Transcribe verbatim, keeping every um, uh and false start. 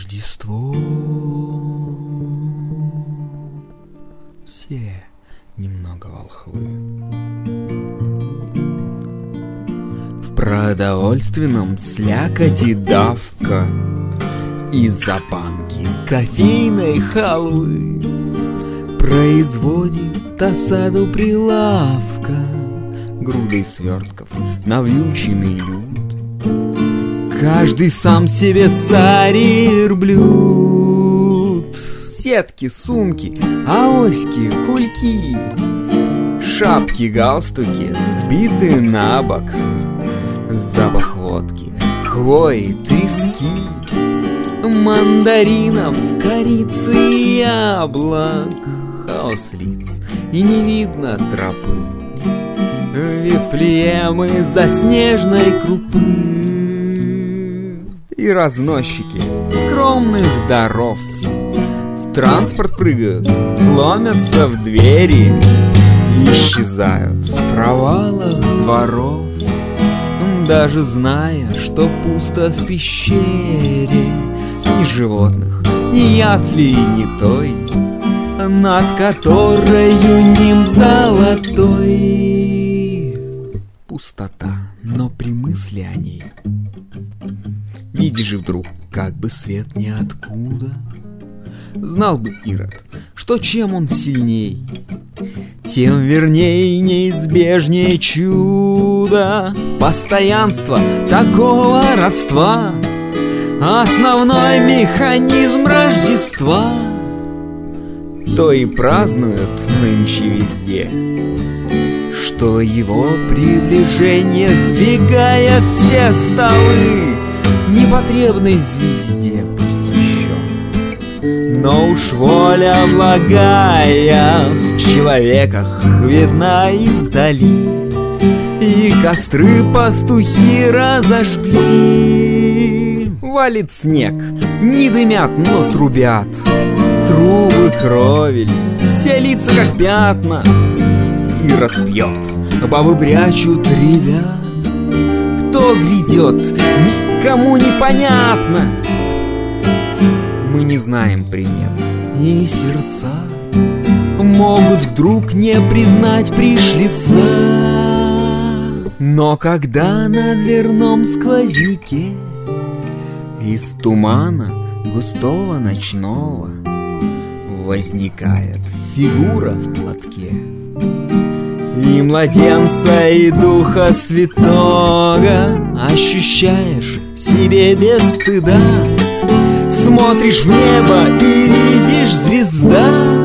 Рождество. Все немного волхвы. В продовольственном слякоти давка из-за банки кофейной халвы производит осаду прилавка грудой свертков навьюченный люд. Каждый сам себе царь и верблюд. Сетки, сумки, авоськи, кульки, шапки, галстуки сбиты на бок. Запах водки, хвои, трески, мандаринов, корицы и яблок. Хаос лиц, и не видно тропы, Вифлеемы заснежной крупы. И разносчики скромных даров в транспорт прыгают, ломятся в двери и исчезают в провалах дворов, даже зная, что пусто в пещере. Ни животных, ни яслей, ни той, над которою нимб золотой. Пустота, но при мысли о ней видишь же вдруг, как бы свет ниоткуда. Знал бы Ирод, что чем он сильней, тем верней неизбежнее чудо. Постоянство такого родства — основной механизм Рождества. То и празднуют нынче везде, что его приближение, сдвигая все столы, непотребной звезде пусть еще, но уж воля благая в человеках видна издали. И костры пастухи разожгли. Валит снег, не дымят, но трубят трубы кровель, все лица как пятна. Ирод пьет, бабы прячут ребят. Кто грядет, никому непонятно. Мы не знаем примет, и сердца могут вдруг не признать пришлица. Но когда на дверном сквозняке из тумана густого ночного возникает фигура в платке, и младенца, и Духа Святого ощущаешь в себе без стыда. Смотришь в небо и видишь звезда.